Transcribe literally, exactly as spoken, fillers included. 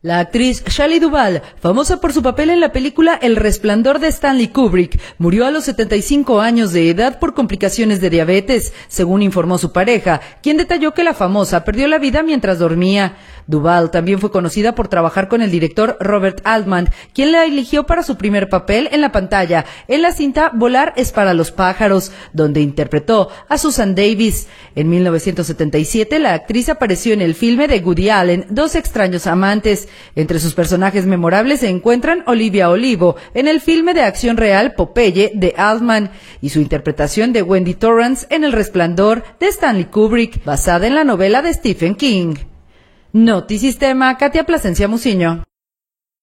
La actriz Shelley Duvall, famosa por su papel en la película El Resplandor de Stanley Kubrick, murió a los setenta y cinco años de edad por complicaciones de diabetes, según informó su pareja, quien detalló que la famosa perdió la vida mientras dormía. Duvall también fue conocida por trabajar con el director Robert Altman, quien la eligió para su primer papel en la pantalla, en la cinta Volar es para los pájaros, donde interpretó a Susan Davis. En mil novecientos setenta y siete, la actriz apareció en el filme de Woody Allen, Dos extraños amantes. Entre sus personajes memorables se encuentran Olivia Olivo en el filme de acción real Popeye de Altman y su interpretación de Wendy Torrance en El Resplandor de Stanley Kubrick, basada en la novela de Stephen King. Notisistema, Katia Plasencia Muciño.